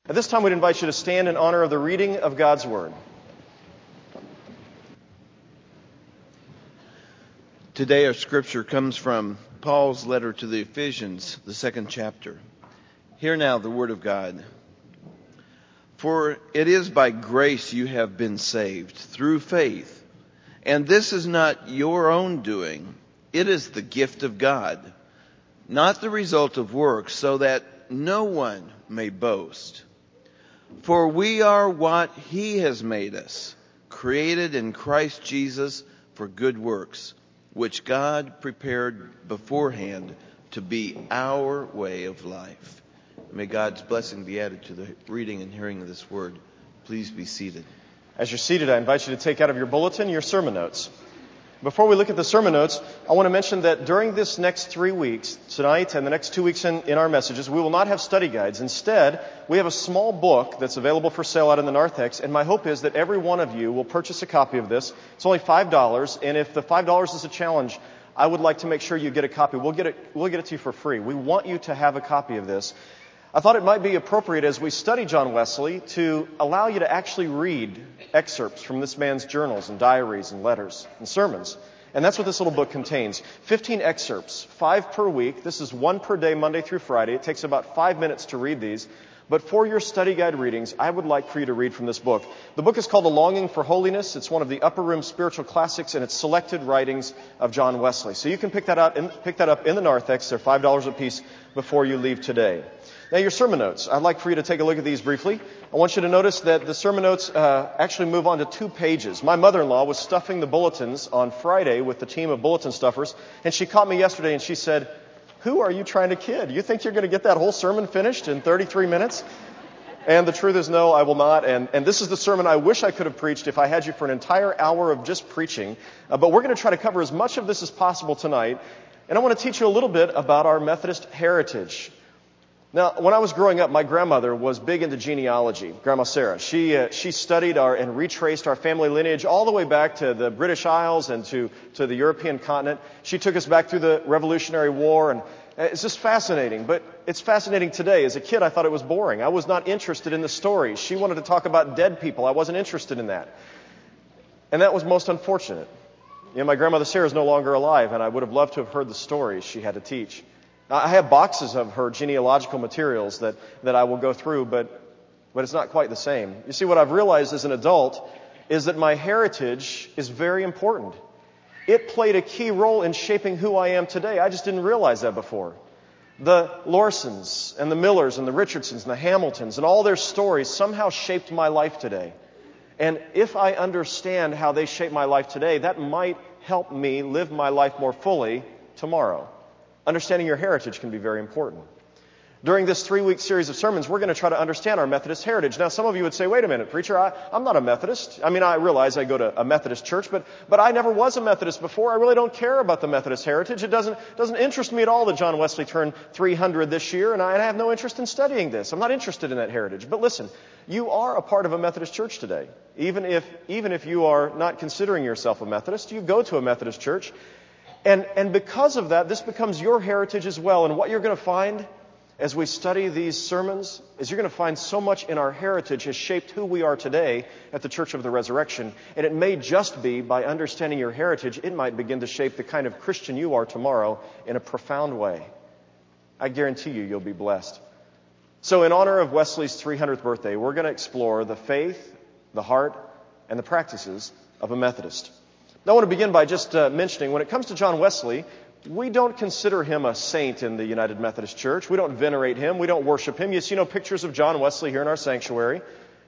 At this time, we'd invite you to stand in honor of the reading of God's Word. Today our scripture comes from Paul's letter to the Ephesians, the 2nd chapter. Hear now the word of God. For it is by grace you have been saved, through faith. And this is not your own doing. It is the gift of God, not the result of works, so that no one may boast. For we are what He has made us, created in Christ Jesus for good works, which God prepared beforehand to be our way of life. May God's blessing be added to the reading and hearing of this word. Please be seated. As you're seated, I invite you to take out of your bulletin your sermon notes. Before we look at the sermon notes, I want to mention that during this next 3 weeks, tonight and the next 2 weeks in our messages, we will not have study guides. Instead, we have a small book that's available for sale out in the narthex, and my hope is that every one of you will purchase a copy of this. It's only $5, and if the $5 is a challenge, I would like to make sure you get a copy. We'll get it to you for free. We want you to have a copy of this. I thought it might be appropriate as we study John Wesley to allow you to actually read excerpts from this man's journals and diaries and letters and sermons. And that's what this little book contains. 15 excerpts, 5 per week. This is 1 per day, Monday through Friday. It takes about 5 minutes to read these. But for your study guide readings, I would like for you to read from this book. The book is called A Longing for Holiness. It's one of the upper room spiritual classics, and it's selected writings of John Wesley. So you can pick that up in the narthex. They're $5 a piece before you leave today. Now, your sermon notes. I'd like for you to take a look at these briefly. I want you to notice that the sermon notes actually move on to 2 pages. My mother-in-law was stuffing the bulletins on Friday with the team of bulletin stuffers, and she caught me yesterday and she said, "Who are you trying to kid? You think you're going to get that whole sermon finished in 33 minutes?" And the truth is, no, I will not. And this is the sermon I wish I could have preached if I had you for an entire hour of just preaching. But we're going to try to cover as much of this as possible tonight. And I want to teach you a little bit about our Methodist heritage. Now, when I was growing up, my grandmother was big into genealogy, Grandma Sarah. She studied and retraced our family lineage all the way back to the British Isles and to the European continent. She took us back through the Revolutionary War, and it's just fascinating. But it's fascinating today. As a kid, I thought it was boring. I was not interested in the stories. She wanted to talk about dead people. I wasn't interested in that. And that was most unfortunate. You know, my grandmother Sarah is no longer alive, and I would have loved to have heard the stories she had to teach. I have boxes of her genealogical materials that I will go through, but it's not quite the same. You see, what I've realized as an adult is that my heritage is very important. It played a key role in shaping who I am today. I just didn't realize that before. The Lawsons and the Millers and the Richardsons and the Hamiltons and all their stories somehow shaped my life today. And if I understand how they shape my life today, that might help me live my life more fully tomorrow. Understanding your heritage can be very important. During this 3-week series of sermons, we're going to try to understand our Methodist heritage. Now, some of you would say, wait a minute, preacher, I'm not a Methodist. I mean, I realize I go to a Methodist church, but I never was a Methodist before. I really don't care about the Methodist heritage. It doesn't interest me at all that John Wesley turned 300 this year, and I have no interest in studying this. I'm not interested in that heritage. But listen, you are a part of a Methodist church today. Even if you are not considering yourself a Methodist, you go to a Methodist church. And because of that, this becomes your heritage as well. And what you're going to find as we study these sermons is you're going to find so much in our heritage has shaped who we are today at the Church of the Resurrection. And it may just be by understanding your heritage, it might begin to shape the kind of Christian you are tomorrow in a profound way. I guarantee you'll be blessed. So in honor of Wesley's 300th birthday, we're going to explore the faith, the heart, and the practices of a Methodist. Now, I want to begin by just mentioning, when it comes to John Wesley, we don't consider him a saint in the United Methodist Church. We don't venerate him. We don't worship him. You see no pictures of John Wesley here in our sanctuary.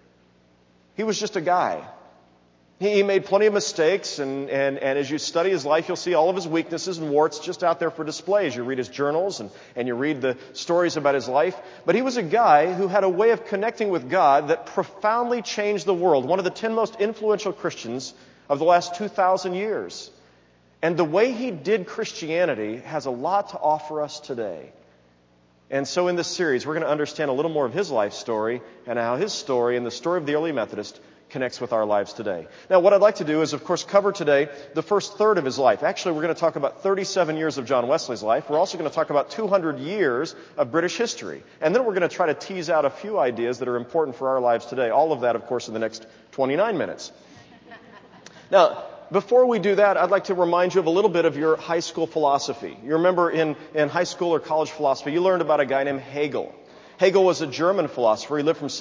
He was just a guy. He made plenty of mistakes, and as you study his life, you'll see all of his weaknesses and warts just out there for display as you read his journals and you read the stories about his life. But he was a guy who had a way of connecting with God that profoundly changed the world. One of the 10 most influential Christians of the last 2,000 years. And the way he did Christianity has a lot to offer us today. And so in this series, we're going to understand a little more of his life story and how his story and the story of the early Methodist connects with our lives today. Now, what I'd like to do is, of course, cover today the first third of his life. Actually, we're going to talk about 37 years of John Wesley's life. We're also going to talk about 200 years of British history. And then we're going to try to tease out a few ideas that are important for our lives today. All of that, of course, in the next 29 minutes. Now, before we do that, I'd like to remind you of a little bit of your high school philosophy. You remember in high school or college philosophy, you learned about a guy named Hegel. Hegel was a German philosopher. He lived from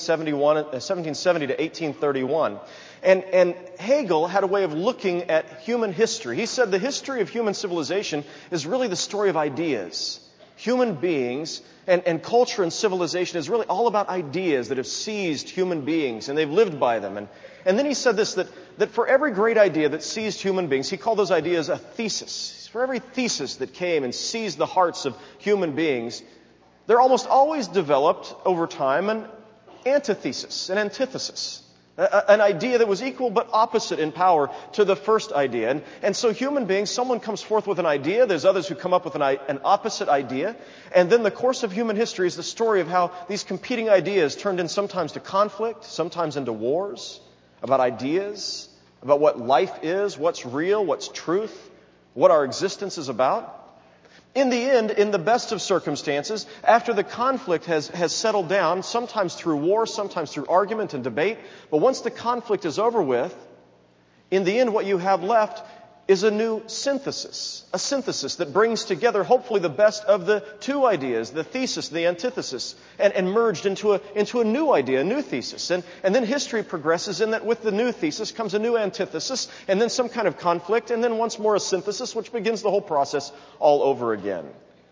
1770 to 1831. And Hegel had a way of looking at human history. He said the history of human civilization is really the story of ideas. Human beings and culture and civilization is really all about ideas that have seized human beings, and they've lived by them. And then he said this, that for every great idea that seized human beings, he called those ideas a thesis. For every thesis that came and seized the hearts of human beings, there almost always developed over time an antithesis, an antithesis, an idea that was equal but opposite in power to the first idea. And so human beings, someone comes forth with an idea, there's others who come up with an opposite idea, and then the course of human history is the story of how these competing ideas turned in sometimes to conflict, sometimes into wars, about ideas, about what life is, what's real, what's truth, what our existence is about. In the end, in the best of circumstances, after the conflict has settled down, sometimes through war, sometimes through argument and debate, but once the conflict is over with, in the end what you have left is a new synthesis, a synthesis that brings together hopefully the best of the two ideas, the thesis, the antithesis, and merged into a new idea, a new thesis. And then history progresses in that with the new thesis comes a new antithesis, and then some kind of conflict, and then once more a synthesis, which begins the whole process all over again.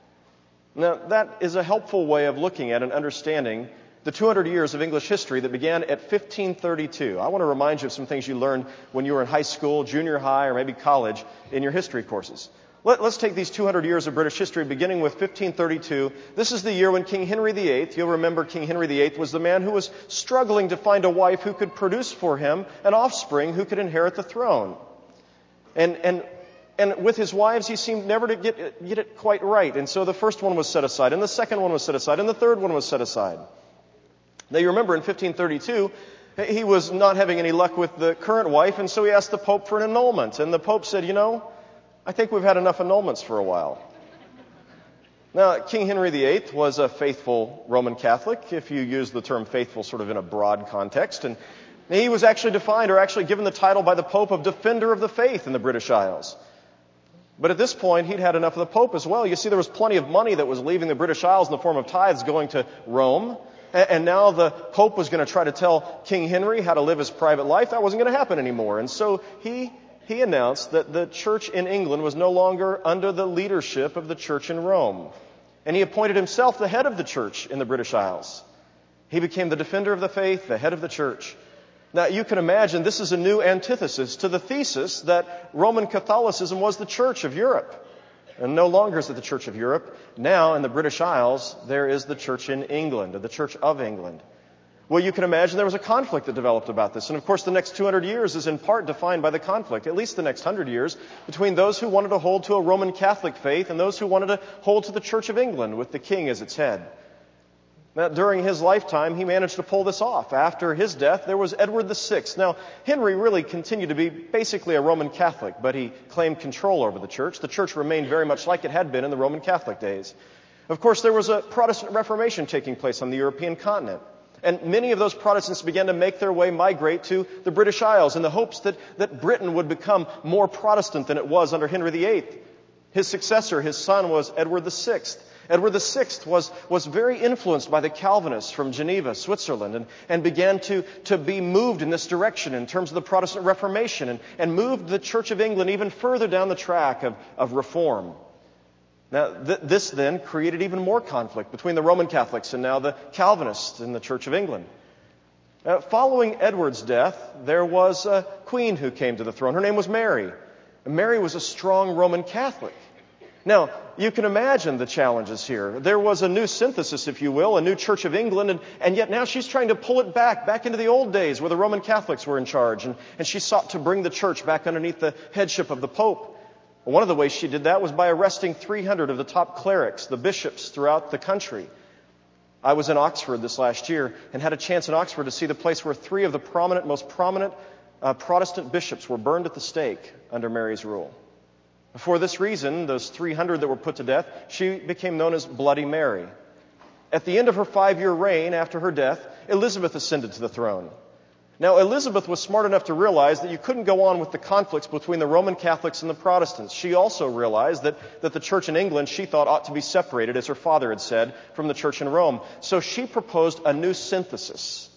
Now, that is a helpful way of looking at and understanding the 200 years of English history that began at 1532. I want to remind you of some things you learned when you were in high school, junior high, or maybe college in your history courses. Let's take these 200 years of British history beginning with 1532. This is the year when King Henry VIII, you'll remember King Henry VIII was the man who was struggling to find a wife who could produce for him an offspring who could inherit the throne. And with his wives, he seemed never to get it quite right. And so the first one was set aside, and the second one was set aside, and the third one was set aside. Now, you remember in 1532, he was not having any luck with the current wife, and so he asked the Pope for an annulment. And the Pope said, I think we've had enough annulments for a while. Now, King Henry VIII was a faithful Roman Catholic, if you use the term faithful sort of in a broad context. And he was actually defined, or actually given the title by the Pope of Defender of the Faith in the British Isles. But at this point, he'd had enough of the Pope as well. You see, there was plenty of money that was leaving the British Isles in the form of tithes going to Rome. And now the Pope was going to try to tell King Henry how to live his private life. That wasn't going to happen anymore. And so he announced that the church in England was no longer under the leadership of the church in Rome. And he appointed himself the head of the church in the British Isles. He became the defender of the faith, the head of the church. Now, you can imagine this is a new antithesis to the thesis that Roman Catholicism was the church of Europe. And no longer is it the Church of Europe. Now, in the British Isles, there is the Church in England, or the Church of England. Well, you can imagine there was a conflict that developed about this. And of course, the next 200 years is in part defined by the conflict, at least the next 100 years, between those who wanted to hold to a Roman Catholic faith and those who wanted to hold to the Church of England with the king as its head. Now, during his lifetime, he managed to pull this off. After his death, there was Edward VI. Now, Henry really continued to be basically a Roman Catholic, but he claimed control over the church. The church remained very much like it had been in the Roman Catholic days. Of course, there was a Protestant Reformation taking place on the European continent. And many of those Protestants began to make their way, migrate to the British Isles in the hopes that Britain would become more Protestant than it was under Henry VIII. His successor, his son, was Edward VI. Edward VI was very influenced by the Calvinists from Geneva, Switzerland, and began to be moved in this direction in terms of the Protestant Reformation and moved the Church of England even further down the track of reform. Now, this then created even more conflict between the Roman Catholics and now the Calvinists in the Church of England. Following Edward's death, there was a queen who came to the throne. Her name was Mary. And Mary was a strong Roman Catholic. Now, you can imagine the challenges here. There was a new synthesis, if you will, a new Church of England, and yet now she's trying to pull it back into the old days where the Roman Catholics were in charge, and she sought to bring the church back underneath the headship of the Pope. One of the ways she did that was by arresting 300 of the top clerics, the bishops throughout the country. I was in Oxford this last year and had a chance in Oxford to see the place where three of the most prominent Protestant bishops were burned at the stake under Mary's rule. For this reason, those 300 that were put to death, she became known as Bloody Mary. At the end of her 5-year reign after her death, Elizabeth ascended to the throne. Now, Elizabeth was smart enough to realize that you couldn't go on with the conflicts between the Roman Catholics and the Protestants. She also realized that the church in England, she thought, ought to be separated, as her father had said, from the church in Rome. So she proposed a new synthesis.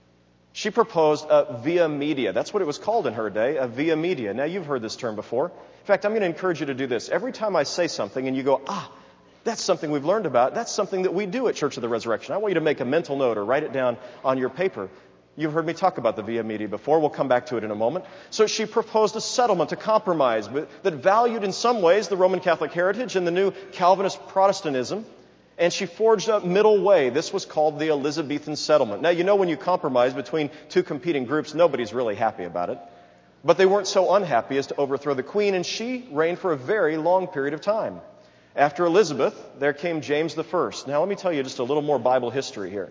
She proposed a via media. That's what it was called in her day, a via media. Now, you've heard this term before. In fact, I'm going to encourage you to do this. Every time I say something and you go, that's something we've learned about, that's something that we do at Church of the Resurrection, I want you to make a mental note or write it down on your paper. You've heard me talk about the via media before. We'll come back to it in a moment. So she proposed a settlement, a compromise that valued in some ways the Roman Catholic heritage and the new Calvinist Protestantism. And she forged a middle way. This was called the Elizabethan settlement. Now, you know when you compromise between two competing groups, nobody's really happy about it. But they weren't so unhappy as to overthrow the queen, and she reigned for a very long period of time. After Elizabeth, there came James I. Now, let me tell you just a little more Bible history here.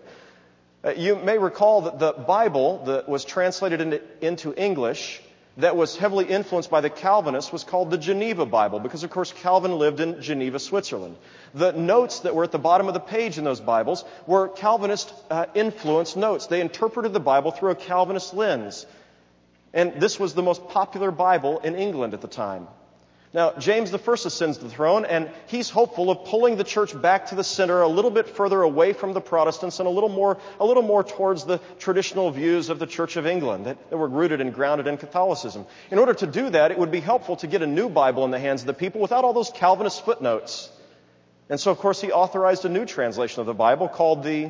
You may recall that the Bible that was translated into English that was heavily influenced by the Calvinists was called the Geneva Bible because, of course, Calvin lived in Geneva, Switzerland. The notes that were at the bottom of the page in those Bibles were Calvinist-influenced notes. They interpreted the Bible through a Calvinist lens. And this was the most popular Bible in England at the time. Now, James I ascends to the throne, and he's hopeful of pulling the church back to the center a little bit further away from the Protestants and a little more towards the traditional views of the Church of England that were rooted and grounded in Catholicism. In order to do that, it would be helpful to get a new Bible in the hands of the people without all those Calvinist footnotes. And so, of course, he authorized a new translation of the Bible called the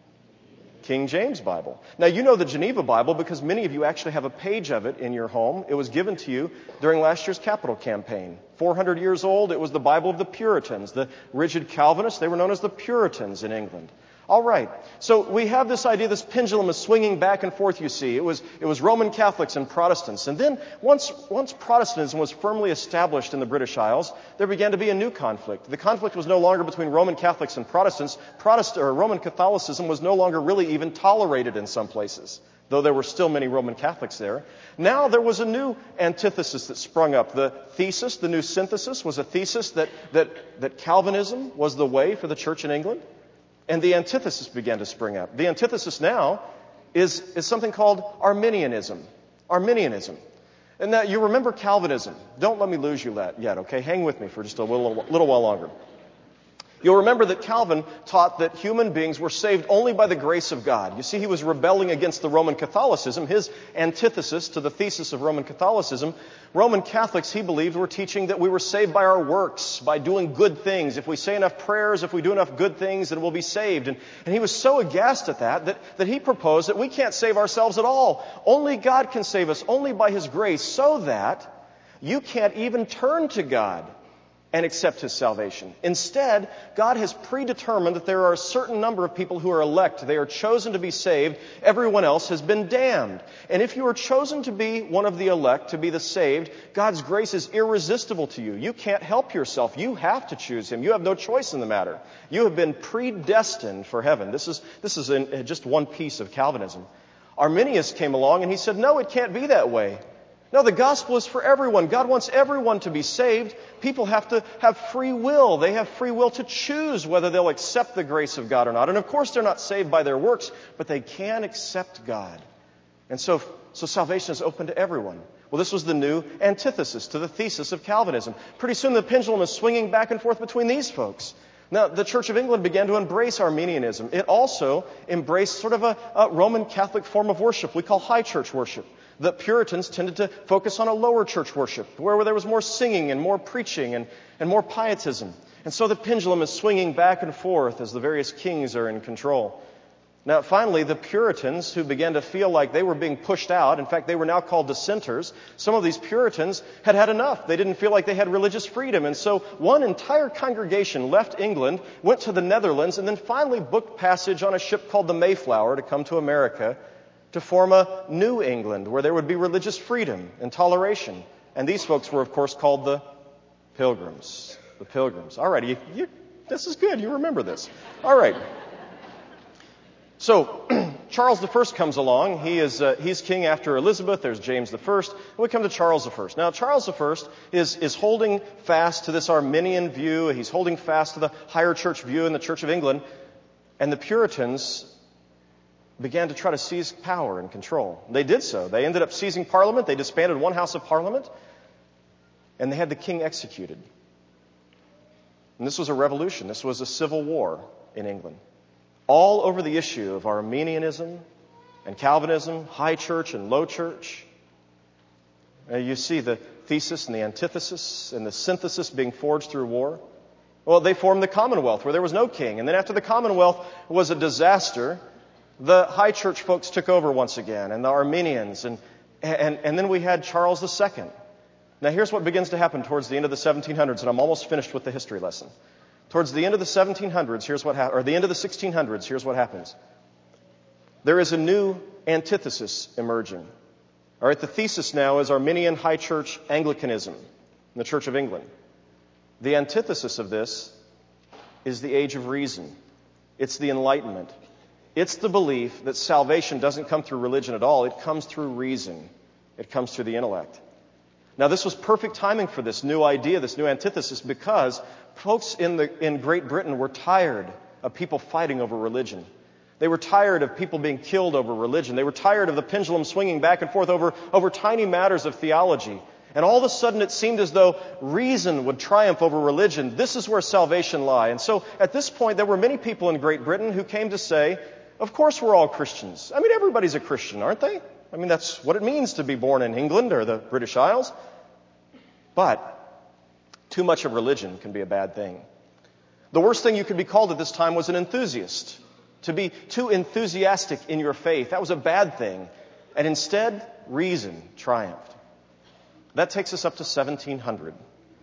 King James Bible. Now, you know the Geneva Bible because many of you actually have a page of it in your home. It was given to you during last year's capital campaign. 400 years old, it was the Bible of the Puritans. The rigid Calvinists, they were known as the Puritans in England. All right, so we have this idea, this pendulum is swinging back and forth, you see. It was Roman Catholics and Protestants. And then once Protestantism was firmly established in the British Isles, there began to be a new conflict. The conflict was no longer between Roman Catholics and Protestants. Roman Catholicism was no longer really even tolerated in some places, though there were still many Roman Catholics there. Now there was a new antithesis that sprung up. The thesis, the new synthesis, was a thesis that Calvinism was the way for the church in England. And the antithesis began to spring up. The antithesis now is something called Arminianism. Arminianism. And now you remember Calvinism. Don't let me lose you yet, okay? Hang with me for just a little while longer. You'll remember that Calvin taught that human beings were saved only by the grace of God. You see, he was rebelling against the Roman Catholicism, his antithesis to the thesis of Roman Catholicism. Roman Catholics, he believed, were teaching that we were saved by our works, by doing good things. If we say enough prayers, if we do enough good things, then we'll be saved. And he was so aghast at that he proposed that we can't save ourselves at all. Only God can save us, only by His grace, so that you can't even turn to God and accept His salvation. Instead, God has predetermined that there are a certain number of people who are elect. They are chosen to be saved. Everyone else has been damned. And if you are chosen to be one of the elect, to be the saved, God's grace is irresistible to you. You can't help yourself. You have to choose Him. You have no choice in the matter. You have been predestined for heaven. This is just one piece of Calvinism. Arminius came along and he said, no, it can't be that way. No, the gospel is for everyone. God wants everyone to be saved. People have to have free will. They have free will to choose whether they'll accept the grace of God or not. And of course, they're not saved by their works, but they can accept God. And so salvation is open to everyone. Well, this was the new antithesis to the thesis of Calvinism. Pretty soon the pendulum is swinging back and forth between these folks. Now, the Church of England began to embrace Arminianism. It also embraced sort of a Roman Catholic form of worship we call high church worship. The Puritans tended to focus on a lower church worship, where there was more singing and more preaching and more pietism. And so the pendulum is swinging back and forth as the various kings are in control. Now, finally, the Puritans, who began to feel like they were being pushed out, in fact, they were now called dissenters. Some of these Puritans had had enough. They didn't feel like they had religious freedom. And so one entire congregation left England, went to the Netherlands, and then finally booked passage on a ship called the Mayflower to come to America to form a New England where there would be religious freedom and toleration. And these folks were, of course, called the Pilgrims. The Pilgrims. All right, this is good. You remember this. All right. So, Charles I comes along. He's king after Elizabeth. There's James I. And we come to Charles I. Now, Charles I is holding fast to this Arminian view. He's holding fast to the higher church view in the Church of England. And the Puritans began to try to seize power and control. They did so. They ended up seizing Parliament. They disbanded one house of Parliament. And they had the king executed. And this was a revolution. This was a civil war in England. All over the issue of Arminianism and Calvinism, high church and low church. You see the thesis and the antithesis and the synthesis being forged through war. Well, they formed the Commonwealth where there was no king. And then after the Commonwealth was a disaster, the high church folks took over once again, and the Arminians. And then we had Charles II. Now here's what begins to happen towards the end of the 1700s, and I'm almost finished with the history lesson. Towards the end of the 1700s, here's what happens, or the end of the 1600s, here's what happens. There is a new antithesis emerging. All right, the thesis now is Arminian high church Anglicanism in the Church of England. The antithesis of this is the age of reason. It's the Enlightenment. It's the belief that salvation doesn't come through religion at all. It comes through reason. It comes through the intellect. Now, this was perfect timing for this new idea, this new antithesis, because folks in Great Britain were tired of people fighting over religion. They were tired of people being killed over religion. They were tired of the pendulum swinging back and forth over tiny matters of theology. And all of a sudden it seemed as though reason would triumph over religion. This is where salvation lay. And so at this point there were many people in Great Britain who came to say, of course we're all Christians. I mean, everybody's a Christian, aren't they? I mean, that's what it means to be born in England or the British Isles. But too much of religion can be a bad thing. The worst thing you could be called at this time was an enthusiast. To be too enthusiastic in your faith, that was a bad thing. And instead, reason triumphed. That takes us up to 1700.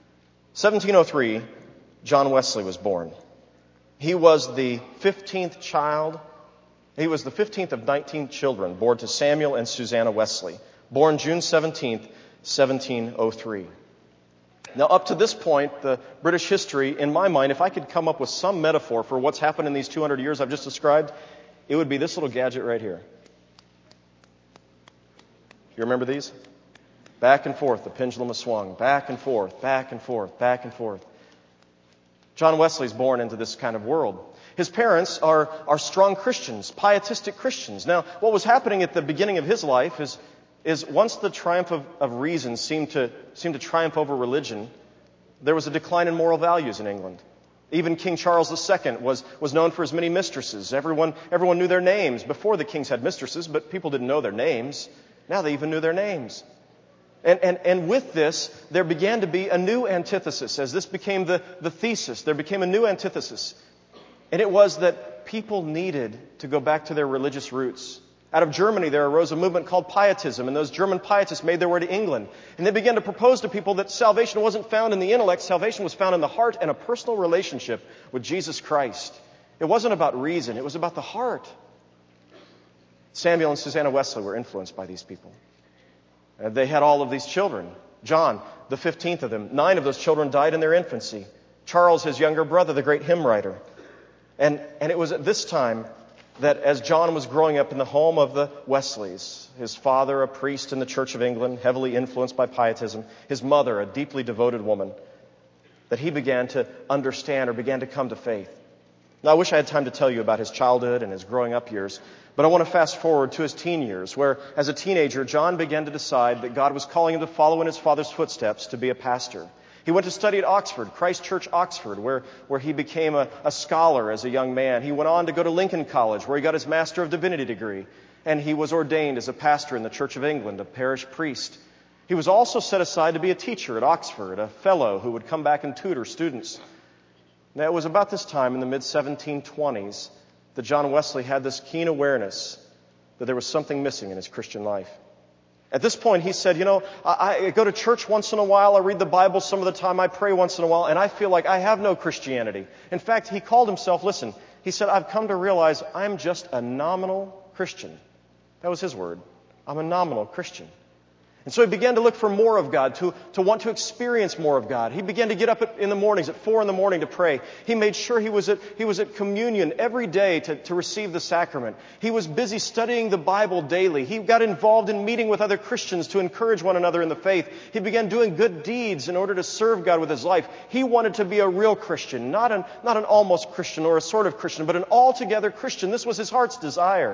1703, John Wesley was born. He was the 15th child. He was the 15th of 19 children born to Samuel and Susanna Wesley, born June 17th, 1703. Now, up to this point, the British history, in my mind, if I could come up with some metaphor for what's happened in these 200 years I've just described, it would be this little gadget right here. You remember these? Back and forth, the pendulum has swung. Back and forth, back and forth, back and forth. John Wesley's born into this kind of world. His parents are strong Christians, pietistic Christians. Now, what was happening at the beginning of his life is once the triumph of reason seemed to triumph over religion, there was a decline in moral values in England. Even King Charles II was known for his many mistresses. Everyone knew their names. Before the kings had mistresses, but people didn't know their names. Now they even knew their names. And with this, there began to be a new antithesis. As this became the thesis, there became a new antithesis. And it was that people needed to go back to their religious roots. Out of Germany, there arose a movement called Pietism, and those German Pietists made their way to England. And they began to propose to people that salvation wasn't found in the intellect, salvation was found in the heart and a personal relationship with Jesus Christ. It wasn't about reason, it was about the heart. Samuel and Susanna Wesley were influenced by these people. They had all of these children. John, the 15th of them. 9 of those children died in their infancy. Charles, his younger brother, the great hymn writer. And it was at this time that as John was growing up in the home of the Wesleys, his father, a priest in the Church of England, heavily influenced by Pietism, his mother, a deeply devoted woman, that he began to understand or began to come to faith. Now, I wish I had time to tell you about his childhood and his growing up years, but I want to fast forward to his teen years, where as a teenager, John began to decide that God was calling him to follow in his father's footsteps to be a pastor. He went to study at Oxford, Christ Church, Oxford, where he became a scholar as a young man. He went on to go to Lincoln College, where he got his Master of Divinity degree. And he was ordained as a pastor in the Church of England, a parish priest. He was also set aside to be a teacher at Oxford, a fellow who would come back and tutor students. Now, it was about this time in the mid-1720s that John Wesley had this keen awareness that there was something missing in his Christian life. At this point, he said, I go to church once in a while, I read the Bible some of the time, I pray once in a while, and I feel like I have no Christianity. In fact, he called himself, he said, I've come to realize I'm just a nominal Christian. That was his word. I'm a nominal Christian. And so he began to look for more of God, to want to experience more of God. He began to get up in the mornings, at 4 a.m. to pray. He made sure he was at communion every day to receive the sacrament. He was busy studying the Bible daily. He got involved in meeting with other Christians to encourage one another in the faith. He began doing good deeds in order to serve God with his life. He wanted to be a real Christian, not an almost Christian or a sort of Christian, but an altogether Christian. This was his heart's desire.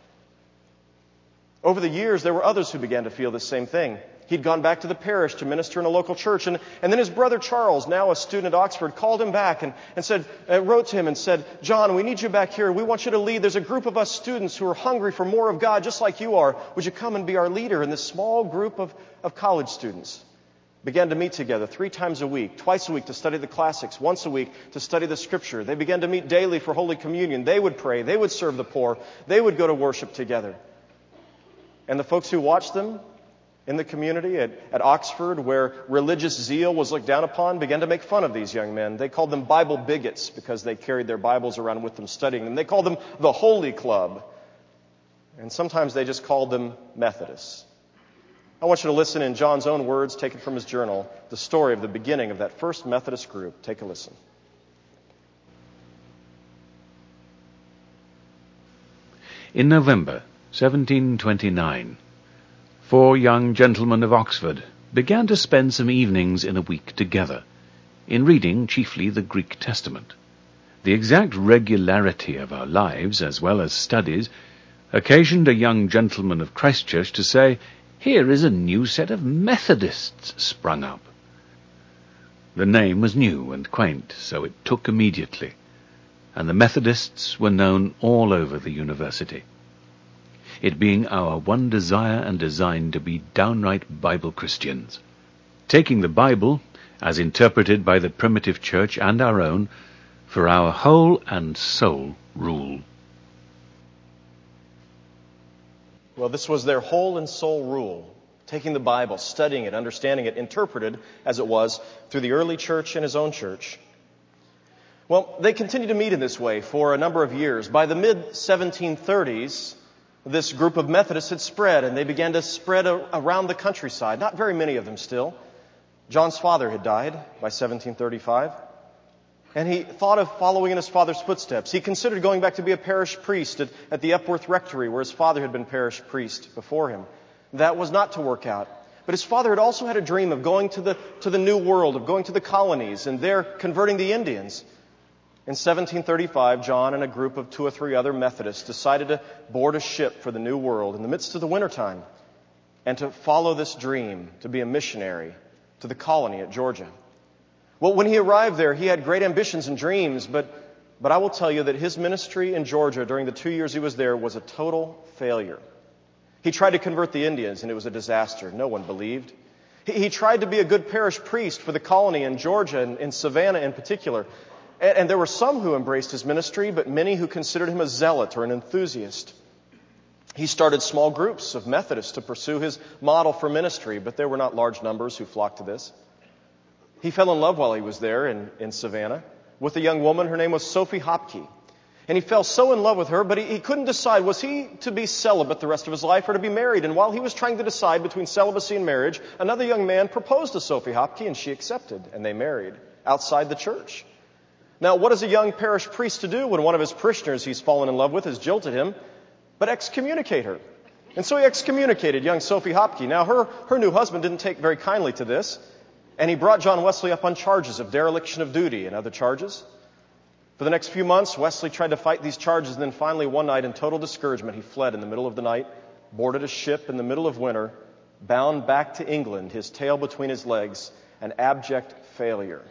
Over the years, there were others who began to feel the same thing. He'd gone back to the parish to minister in a local church, and then his brother Charles, now a student at Oxford, called him back and wrote to him and said, "John, we need you back here. We want you to lead. There's a group of us students who are hungry for more of God, just like you are. Would you come and be our leader?" And this small group of college students began to meet together 3 times a week, twice a week to study the classics, once a week to study the Scripture. They began to meet daily for Holy Communion. They would pray. They would serve the poor. They would go to worship together. And the folks who watched them in the community at Oxford, where religious zeal was looked down upon, began to make fun of these young men. They called them Bible bigots because they carried their Bibles around with them studying them. They called them the Holy Club. And sometimes they just called them Methodists. I want you to listen in John's own words, taken from his journal, the story of the beginning of that first Methodist group. Take a listen. In November 1729, 4 young gentlemen of Oxford began to spend some evenings in a week together, in reading chiefly the Greek Testament. The exact regularity of our lives, as well as studies, occasioned a young gentleman of Christchurch to say, "Here is a new set of Methodists sprung up." The name was new and quaint, so it took immediately, and the Methodists were known all over the university. It being our one desire and design to be downright Bible Christians, taking the Bible, as interpreted by the primitive church and our own, for our whole and sole rule. Well, this was their whole and sole rule, taking the Bible, studying it, understanding it, interpreted, as it was, through the early church and his own church. Well, they continued to meet in this way for a number of years. By the mid-1730s, this group of Methodists had spread, and they began to spread around the countryside. Not very many of them still. John's father had died by 1735, and he thought of following in his father's footsteps. He considered going back to be a parish priest at the Epworth Rectory, where his father had been parish priest before him. That was not to work out. But his father had also had a dream of going to the New World, of going to the colonies, and there converting the Indians. In 1735, John and a group of 2 or 3 other Methodists decided to board a ship for the New World in the midst of the wintertime and to follow this dream, to be a missionary to the colony at Georgia. Well, when he arrived there, he had great ambitions and dreams, but I will tell you that his ministry in Georgia during the 2 years he was there was a total failure. He tried to convert the Indians, and it was a disaster. No one believed. He tried to be a good parish priest for the colony in Georgia, and in Savannah in particular. And there were some who embraced his ministry, but many who considered him a zealot or an enthusiast. He started small groups of Methodists to pursue his model for ministry, but there were not large numbers who flocked to this. He fell in love while he was there in Savannah with a young woman. Her name was Sophie Hopke. And he fell so in love with her, but he couldn't decide, was he to be celibate the rest of his life or to be married? And while he was trying to decide between celibacy and marriage, another young man proposed to Sophie Hopke, and she accepted, and they married outside the church. Now, what is a young parish priest to do when one of his parishioners he's fallen in love with has jilted him? But excommunicate her. And so he excommunicated young Sophie Hopke. Now, her new husband didn't take very kindly to this, and he brought John Wesley up on charges of dereliction of duty and other charges. For the next few months, Wesley tried to fight these charges, and then finally one night, in total discouragement, he fled in the middle of the night, boarded a ship in the middle of winter, bound back to England, his tail between his legs, an abject failure.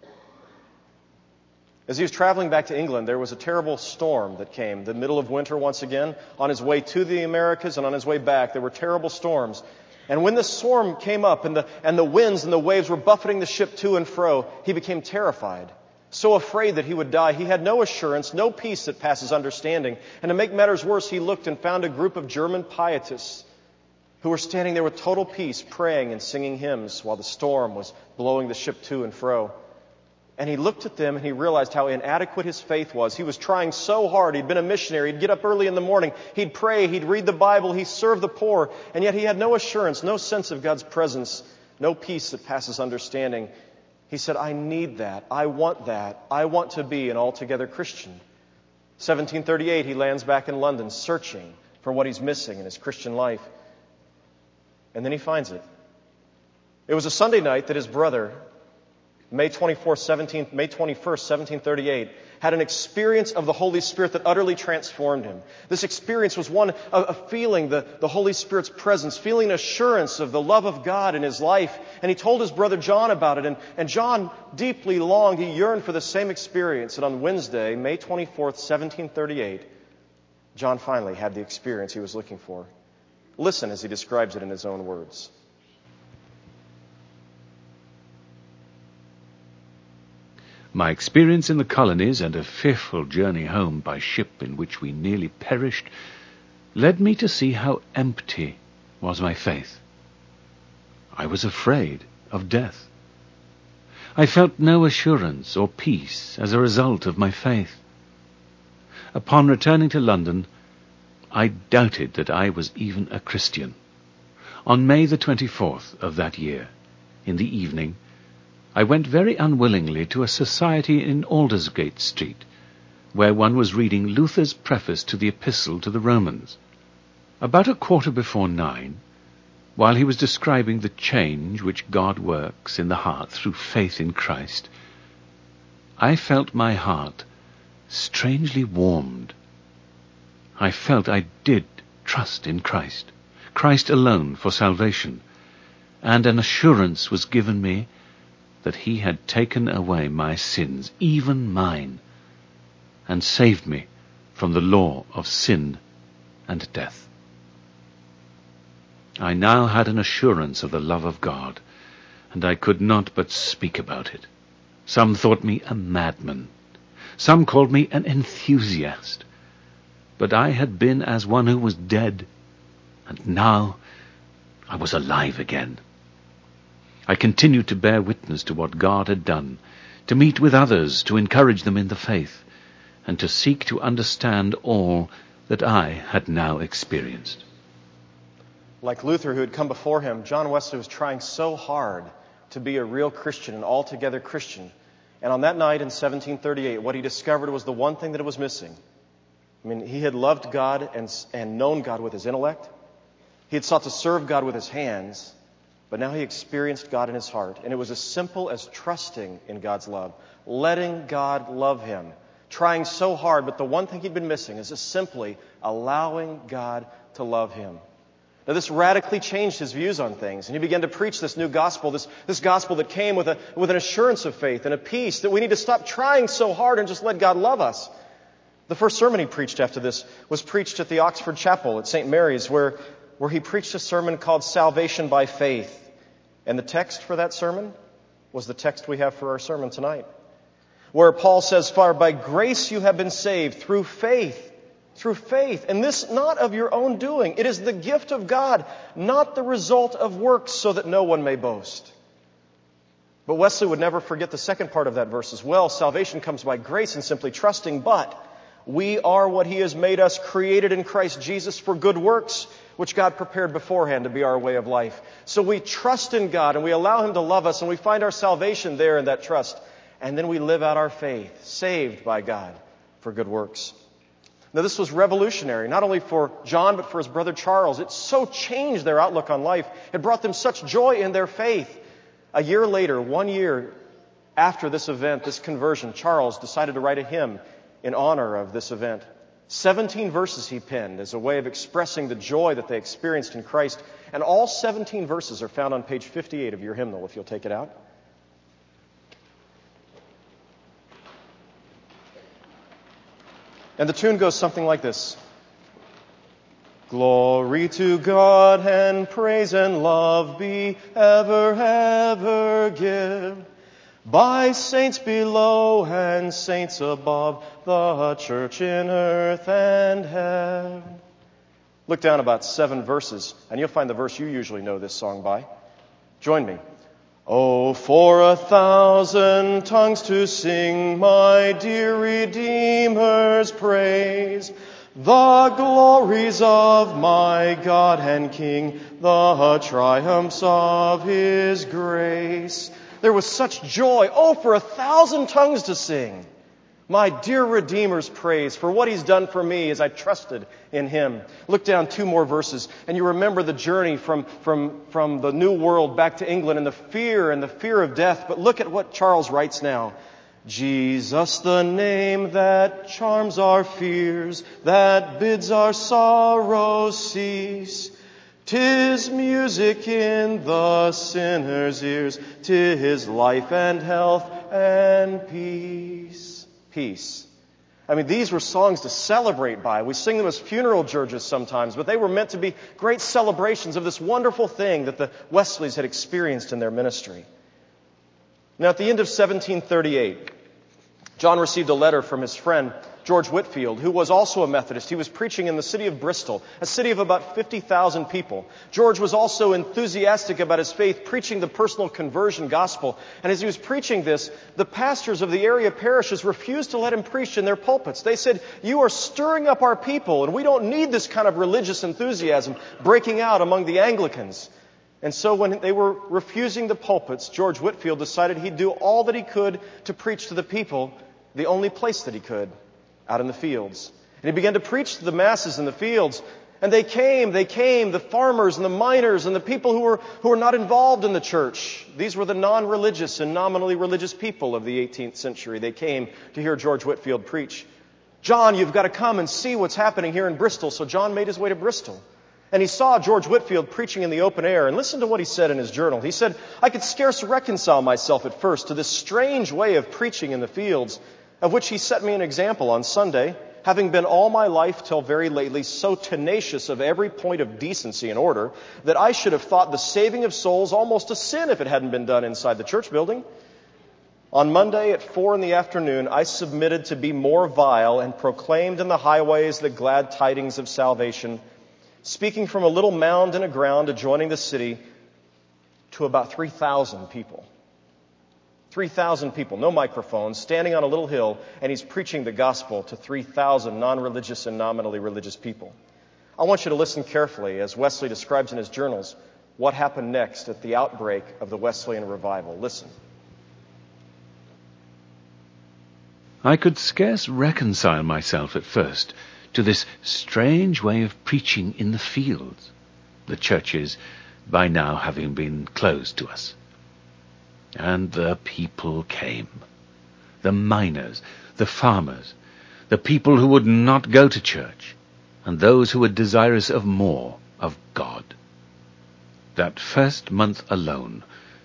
As he was traveling back to England, there was a terrible storm that came. The middle of winter once again. On his way to the Americas and on his way back, there were terrible storms. And when this storm came up and the winds and the waves were buffeting the ship to and fro, he became terrified. So afraid that he would die. He had no assurance, no peace that passes understanding. And to make matters worse, he looked and found a group of German pietists who were standing there with total peace, praying and singing hymns while the storm was blowing the ship to and fro. And he looked at them and he realized how inadequate his faith was. He was trying so hard. He'd been a missionary. He'd get up early in the morning. He'd pray. He'd read the Bible. He'd serve the poor. And yet he had no assurance, no sense of God's presence, no peace that passes understanding. He said, I need that. I want that. I want to be an altogether Christian. 1738, he lands back in London searching for what he's missing in his Christian life. And then he finds it. It was a Sunday night that his brother, May 21st, 1738, had an experience of the Holy Spirit that utterly transformed him. This experience was one of feeling the Holy Spirit's presence, feeling assurance of the love of God in his life. And he told his brother John about it. And John deeply longed, he yearned for the same experience. And on Wednesday, May 24th, 1738, John finally had the experience he was looking for. Listen as he describes it in his own words. My experience in the colonies and a fearful journey home by ship in which we nearly perished led me to see how empty was my faith. I was afraid of death. I felt no assurance or peace as a result of my faith. Upon returning to London, I doubted that I was even a Christian. On May the 24th of that year, in the evening, I went very unwillingly to a society in Aldersgate Street, where one was reading Luther's preface to the Epistle to the Romans. About 9:15, while he was describing the change which God works in the heart through faith in Christ, I felt my heart strangely warmed. I felt I did trust in Christ, Christ alone for salvation, and an assurance was given me that he had taken away my sins, even mine, and saved me from the law of sin and death. I now had an assurance of the love of God, and I could not but speak about it. Some thought me a madman. Some called me an enthusiast. But I had been as one who was dead, and now I was alive again. I continued to bear witness to what God had done, to meet with others, to encourage them in the faith, and to seek to understand all that I had now experienced. Like Luther, who had come before him, John Wesley was trying so hard to be a real Christian, an altogether Christian. And on that night in 1738, what he discovered was the one thing that was missing. I mean, he had loved God and known God with his intellect. He had sought to serve God with his hands. But now he experienced God in his heart. And it was as simple as trusting in God's love, letting God love him, trying so hard. But the one thing he'd been missing is just simply allowing God to love him. Now, this radically changed his views on things. And he began to preach this new gospel, this gospel that came with an assurance of faith and a peace that we need to stop trying so hard and just let God love us. The first sermon he preached after this was preached at the Oxford Chapel at St. Mary's, where he preached a sermon called Salvation by Faith. And the text for that sermon was the text we have for our sermon tonight, where Paul says, "For by grace you have been saved through faith. Through faith. And this not of your own doing. It is the gift of God, not the result of works, so that no one may boast." But Wesley would never forget the second part of that verse as well. Salvation comes by grace and simply trusting, but we are what He has made us, created in Christ Jesus for good works, which God prepared beforehand to be our way of life. So we trust in God and we allow Him to love us and we find our salvation there in that trust. And then we live out our faith, saved by God for good works. Now this was revolutionary, not only for John, but for his brother Charles. It so changed their outlook on life. It brought them such joy in their faith. A year later, 1 year after this event, this conversion, Charles decided to write a hymn in honor of this event. 17 verses he penned as a way of expressing the joy that they experienced in Christ. And all 17 verses are found on page 58 of your hymnal, if you'll take it out. And the tune goes something like this. Glory to God and praise and love be ever, ever given by saints below and saints above, the church in earth and heaven. Look down about 7 verses, and you'll find the verse you usually know this song by. Join me. Oh, for 1,000 tongues to sing my dear Redeemer's praise, the glories of my God and King, the triumphs of His grace. There was such joy. Oh, for 1,000 tongues to sing my dear Redeemer's praise for what He's done for me as I trusted in Him. Look down 2 more verses, and you remember the journey from the New World back to England and the fear of death. But look at what Charles writes now. Jesus, the name that charms our fears, that bids our sorrows cease. 'Tis music in the sinner's ears, 'tis life and health and peace. Peace. I mean, these were songs to celebrate by. We sing them as funeral dirges sometimes, but they were meant to be great celebrations of this wonderful thing that the Wesleys had experienced in their ministry. Now, at the end of 1738, John received a letter from his friend, George Whitefield, who was also a Methodist. He was preaching in the city of Bristol, a city of about 50,000 people. George was also enthusiastic about his faith, preaching the personal conversion gospel. And as he was preaching this, the pastors of the area parishes refused to let him preach in their pulpits. They said, "You are stirring up our people, and we don't need this kind of religious enthusiasm breaking out among the Anglicans." And so when they were refusing the pulpits, George Whitefield decided he'd do all that he could to preach to the people, the only place that he could, out in the fields. And he began to preach to the masses in the fields. And they came, the farmers and the miners and the people who were not involved in the church. These were the non-religious and nominally religious people of the 18th century. They came to hear George Whitefield preach. "John, you've got to come and see what's happening here in Bristol." So John made his way to Bristol. And he saw George Whitefield preaching in the open air. And listen to what he said in his journal. He said, "I could scarce reconcile myself at first to this strange way of preaching in the fields, of which he set me an example on Sunday, having been all my life till very lately so tenacious of every point of decency and order that I should have thought the saving of souls almost a sin if it hadn't been done inside the church building. On Monday at 4 p.m, I submitted to be more vile and proclaimed in the highways the glad tidings of salvation, speaking from a little mound in a ground adjoining the city to about 3,000 people. 3,000 people, no microphones, standing on a little hill, and he's preaching the gospel to 3,000 non-religious and nominally religious people. I want you to listen carefully as Wesley describes in his journals what happened next at the outbreak of the Wesleyan revival. Listen. I could scarce reconcile myself at first to this strange way of preaching in the fields, the churches by now having been closed to us. And the people came. The miners, the farmers, the people who would not go to church, and those who were desirous of more of God. That first month alone,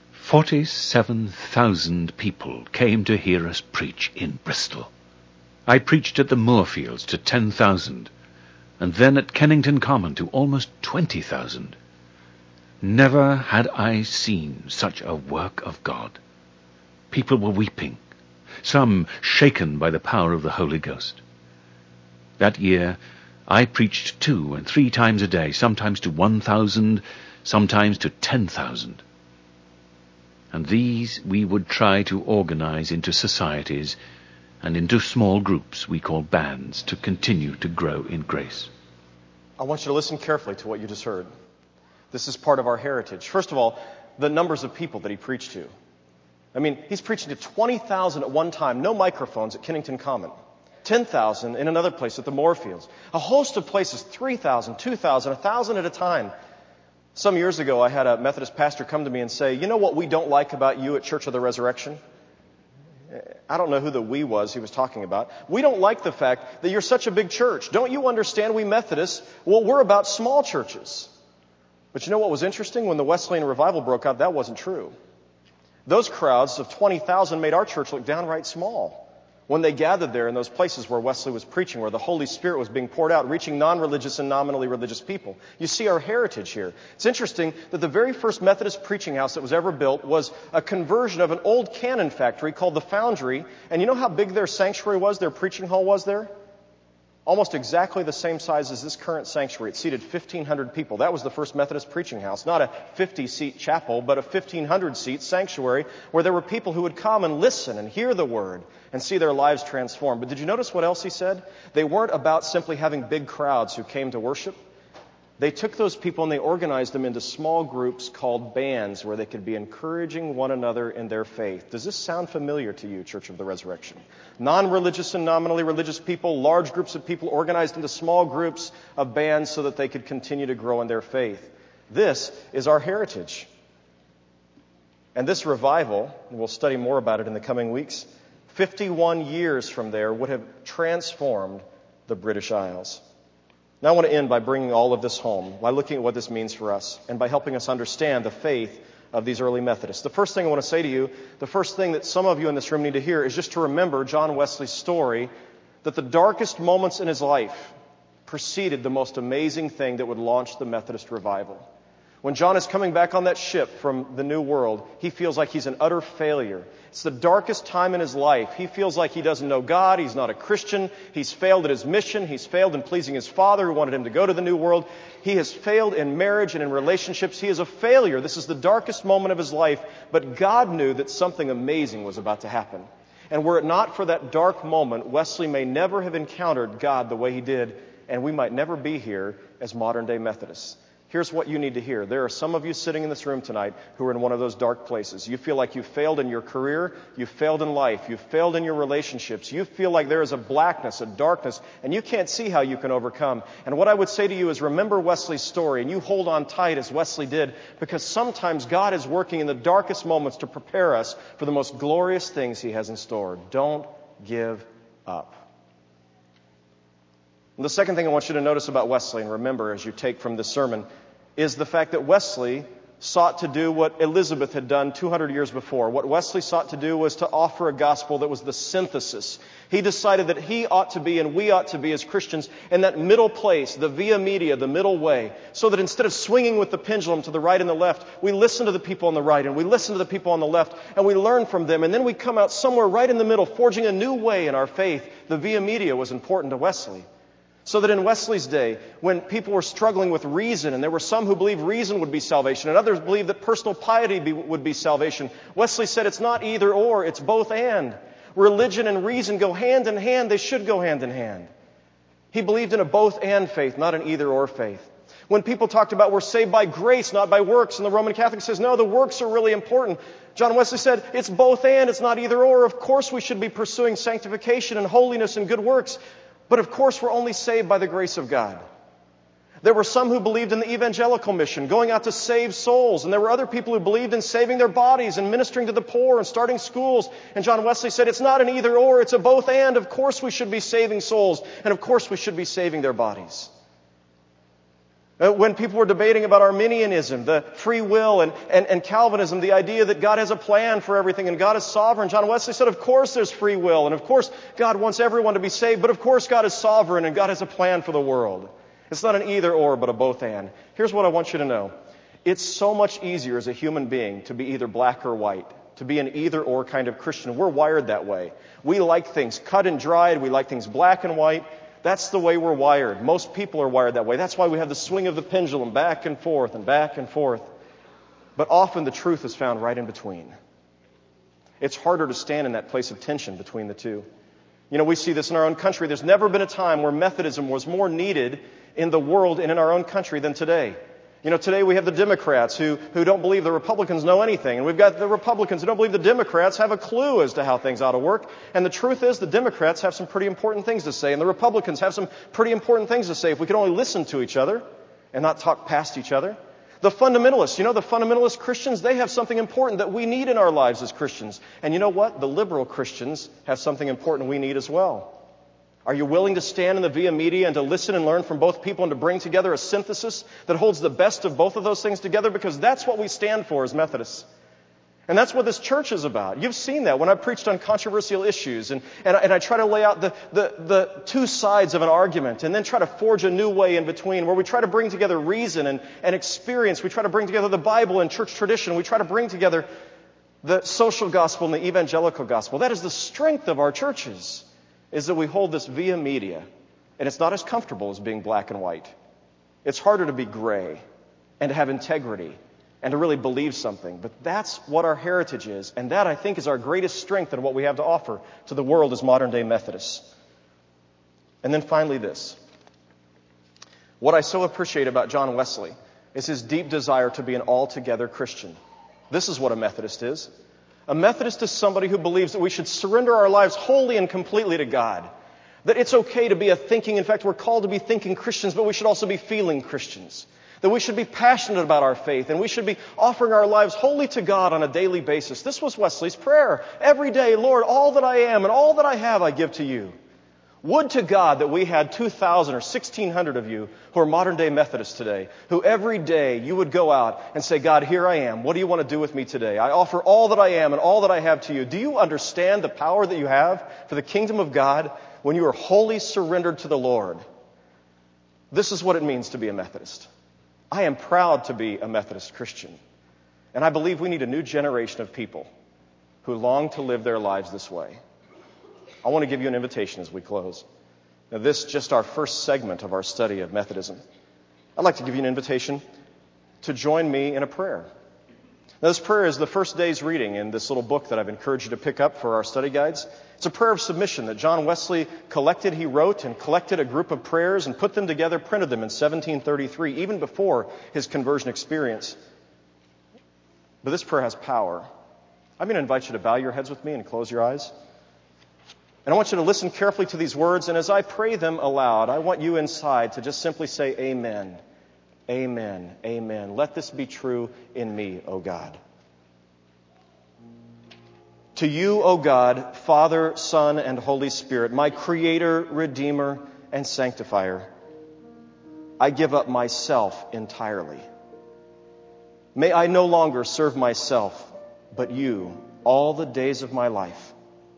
47,000 people came to hear us preach in Bristol. I preached at the Moorfields to 10,000, and then at Kennington Common to almost 20,000. Never had I seen such a work of God. People were weeping, some shaken by the power of the Holy Ghost. That year, I preached 2 and 3 times a day, sometimes to 1,000, sometimes to 10,000. And these we would try to organize into societies and into small groups we call bands to continue to grow in grace. I want you to listen carefully to what you just heard. This is part of our heritage. First of all, the numbers of people that he preached to. I mean, he's preaching to 20,000 at one time, no microphones at Kennington Common. 10,000 in another place at the Moorfields. A host of places, 3,000, 2,000, 1,000 at a time. Some years ago, I had a Methodist pastor come to me and say, "You know what we don't like about you at Church of the Resurrection?" I don't know who the "we" was he was talking about. "We don't like the fact that you're such a big church. Don't you understand we Methodists, well, we're about small churches." But you know what was interesting? When the Wesleyan revival broke out, that wasn't true. Those crowds of 20,000 made our church look downright small when they gathered there in those places where Wesley was preaching, where the Holy Spirit was being poured out, reaching non-religious and nominally religious people. You see our heritage here. It's interesting that the very first Methodist preaching house that was ever built was a conversion of an old cannon factory called the Foundry. And you know how big their sanctuary was, their preaching hall was there? almost exactly the same size as this current sanctuary. It seated 1,500 people. That was the first Methodist preaching house. Not a 50-seat chapel, but a 1,500-seat sanctuary where there were people who would come and listen and hear the Word and see their lives transformed. But did you notice what else he said? They weren't about simply having big crowds who came to worship. They took those people and they organized them into small groups called bands where they could be encouraging one another in their faith. Does this sound familiar to you, Church of the Resurrection? Non-religious and nominally religious people, large groups of people organized into small groups of bands so that they could continue to grow in their faith. This is our heritage. And this revival, and we'll study more about it in the coming weeks, 51 years from there would have transformed the British Isles. Now I want to end by bringing all of this home, by looking at what this means for us, and by helping us understand the faith of these early Methodists. The first thing I want to say to you, the first thing that some of you in this room need to hear is just to remember John Wesley's story, that the darkest moments in his life preceded the most amazing thing that would launch the Methodist revival. When John is coming back on that ship from the New World, he feels like he's an utter failure. It's the darkest time in his life. He feels like he doesn't know God. He's not a Christian. He's failed at his mission. He's failed in pleasing his father who wanted him to go to the New World. He has failed in marriage and in relationships. He is a failure. This is the darkest moment of his life. But God knew that something amazing was about to happen. And were it not for that dark moment, Wesley may never have encountered God the way he did, and we might never be here as modern-day Methodists. Here's what you need to hear. There are some of you sitting in this room tonight who are in one of those dark places. You feel like you failed in your career, you failed in life, you failed in your relationships. You feel like there is a blackness, a darkness, and you can't see how you can overcome. And what I would say to you is remember Wesley's story, and you hold on tight as Wesley did, because sometimes God is working in the darkest moments to prepare us for the most glorious things He has in store. Don't give up. And the second thing I want you to notice about Wesley, and remember as you take from this sermon, is the fact that Wesley sought to do what Elizabeth had done 200 years before. What Wesley sought to do was to offer a gospel that was the synthesis. He decided that he ought to be and we ought to be as Christians in that middle place, the via media, the middle way, so that instead of swinging with the pendulum to the right and the left, we listen to the people on the right and we listen to the people on the left and we learn from them, and then we come out somewhere right in the middle, forging a new way in our faith. The via media was important to Wesley. So that in Wesley's day, when people were struggling with reason, and there were some who believed reason would be salvation, and others believed that personal piety would be salvation, Wesley said it's not either or, it's both and. Religion and reason go hand in hand. They should go hand in hand. He believed in a both and faith, not an either or faith. When people talked about we're saved by grace, not by works, and the Roman Catholic says, no, the works are really important. John Wesley said, it's both and, it's not either or. Of course we should be pursuing sanctification and holiness and good works. But of course, we're only saved by the grace of God. There were some who believed in the evangelical mission, going out to save souls. And there were other people who believed in saving their bodies and ministering to the poor and starting schools. And John Wesley said, it's not an either or, it's a both and. Of course we should be saving souls. And of course we should be saving their bodies. When people were debating about Arminianism, the free will, and Calvinism, the idea that God has a plan for everything and God is sovereign, John Wesley said, of course there's free will, and of course God wants everyone to be saved, but of course God is sovereign and God has a plan for the world. It's not an either or, but a both and. Here's what I want you to know. It's so much easier as a human being to be either black or white, to be an either or kind of Christian. We're wired that way. We like things cut and dried. We like things black and white. That's the way we're wired. Most people are wired that way. That's why we have the swing of the pendulum back and forth and back and forth. But often the truth is found right in between. It's harder to stand in that place of tension between the two. You know, we see this in our own country. There's never been a time where Methodism was more needed in the world and in our own country than today. You know, today we have the Democrats who don't believe the Republicans know anything. And we've got the Republicans who don't believe the Democrats have a clue as to how things ought to work. And the truth is the Democrats have some pretty important things to say. And the Republicans have some pretty important things to say if we could only listen to each other and not talk past each other. The fundamentalists, you know, the fundamentalist Christians, they have something important that we need in our lives as Christians. And you know what? The liberal Christians have something important we need as well. Are you willing to stand in the via media and to listen and learn from both people and to bring together a synthesis that holds the best of both of those things together? Because that's what we stand for as Methodists. And that's what this church is about. You've seen that when I've preached on controversial issues and I try to lay out the two sides of an argument and then try to forge a new way in between where we try to bring together reason and experience. We try to bring together the Bible and church tradition. We try to bring together the social gospel and the evangelical gospel. That is the strength of our churches, is that we hold this via media And it's not as comfortable as being black and white. It's harder to be gray and to have integrity and to really believe something. But that's what our heritage is. And that, I think, is our greatest strength and what we have to offer to the world as modern-day Methodists. And then finally this. What I so appreciate about John Wesley is his deep desire to be an altogether Christian. This is what a Methodist is. A Methodist is somebody who believes that we should surrender our lives wholly and completely to God. That it's okay to be a thinking, in fact, we're called to be thinking Christians, but we should also be feeling Christians. That we should be passionate about our faith, and we should be offering our lives wholly to God on a daily basis. This was Wesley's prayer. Every day, Lord, all that I am and all that I have I give to you. Would to God that we had 2,000 or 1,600 of you who are modern-day Methodists today, who every day you would go out and say, God, here I am. What do you want to do with me today? I offer all that I am and all that I have to you. Do you understand the power that you have for the kingdom of God when you are wholly surrendered to the Lord? This is what it means to be a Methodist. I am proud to be a Methodist Christian. And I believe we need a new generation of people who long to live their lives this way. I want to give you an invitation as we close. Now, this is just our first segment of our study of Methodism. I'd like to give you an invitation to join me in a prayer. Now, this prayer is the first day's reading in this little book that I've encouraged you to pick up for our study guides. It's a prayer of submission that John Wesley collected. He wrote and collected a group of prayers and put them together, printed them in 1733, even before his conversion experience. But this prayer has power. I'm going to invite you to bow your heads with me and close your eyes. And I want you to listen carefully to these words, and as I pray them aloud, I want you inside to just simply say, Amen, Amen, Amen. Let this be true in me, O God. To you, O God, Father, Son, and Holy Spirit, my Creator, Redeemer, and Sanctifier, I give up myself entirely. May I no longer serve myself, but you, all the days of my life.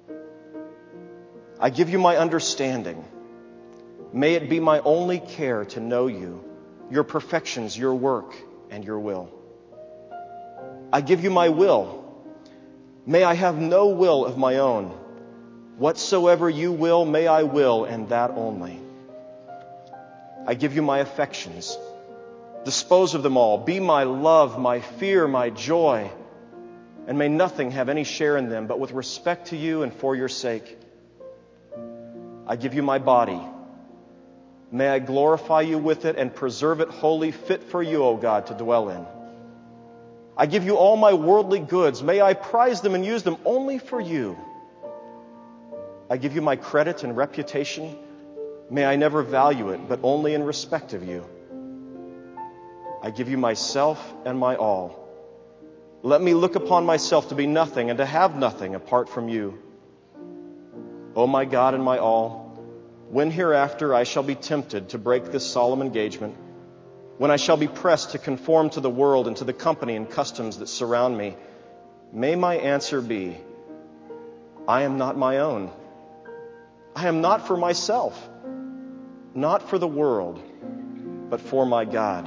I give you my understanding. May it be my only care to know you, your perfections, your work, and your will. I give you my will. May I have no will of my own. Whatsoever you will, may I will, and that only. I give you my affections. Dispose of them all. Be my love, my fear, my joy, and may nothing have any share in them but with respect to you and for your sake. I give you my body. May I glorify you with it and preserve it wholly fit for you, O God, to dwell in. I give you all my worldly goods. May I prize them and use them only for you. I give you my credit and reputation. May I never value it, but only in respect of you. I give you myself and my all. Let me look upon myself to be nothing and to have nothing apart from you. O my God and my all, when hereafter I shall be tempted to break this solemn engagement, when I shall be pressed to conform to the world and to the company and customs that surround me, may my answer be, I am not my own. I am not for myself, not for the world, but for my God.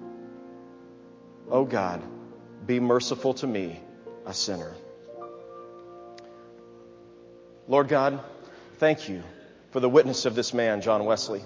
O God, be merciful to me, a sinner. Lord God, thank you for the witness of this man, John Wesley.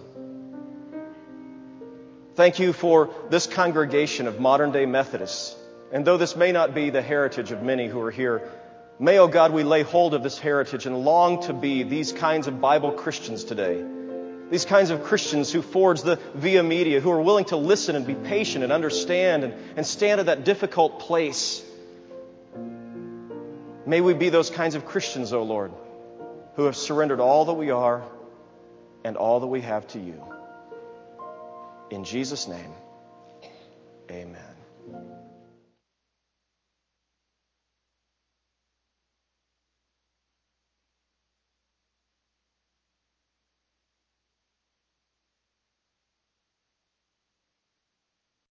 Thank you for this congregation of modern-day Methodists. And though this may not be the heritage of many who are here, may, O God, we lay hold of this heritage and long to be these kinds of Bible Christians today. These kinds of Christians who forge the via media, who are willing to listen and be patient and understand and stand at that difficult place. May we be those kinds of Christians, O Lord, who have surrendered all that we are and all that we have to you. In Jesus' name, amen.